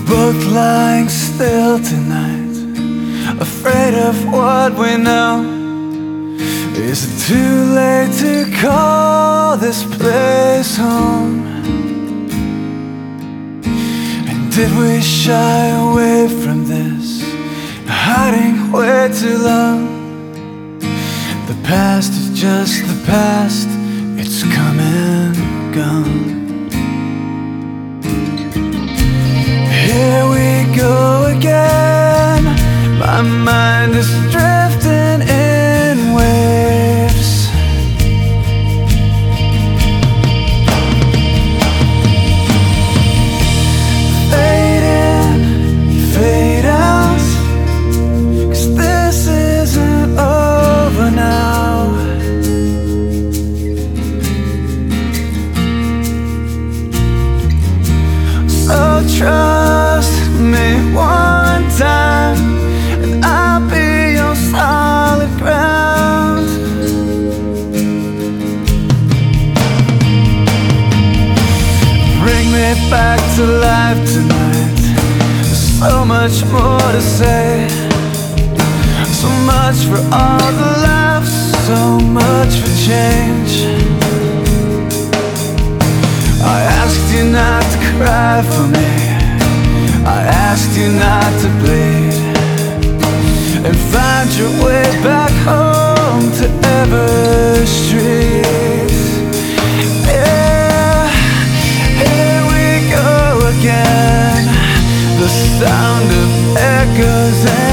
both lying still tonight, afraid of what we know. Is it too late to call this place home? And did we shy away from this, hiding way too long? The past is just the past, it's come and gone. Here we go again, my mind is drifting in waves. Fade in, fade out, 'cause this isn't over now. So trust me one time, and I'll be your solid ground. Bring me back to life tonight. There's so much more to say, so much for all the laughs, so much for change. I asked you not to cry for me, I asked you not to bleed, and find your way back home to Ever Street. Yeah, here we go again, the sound of echoes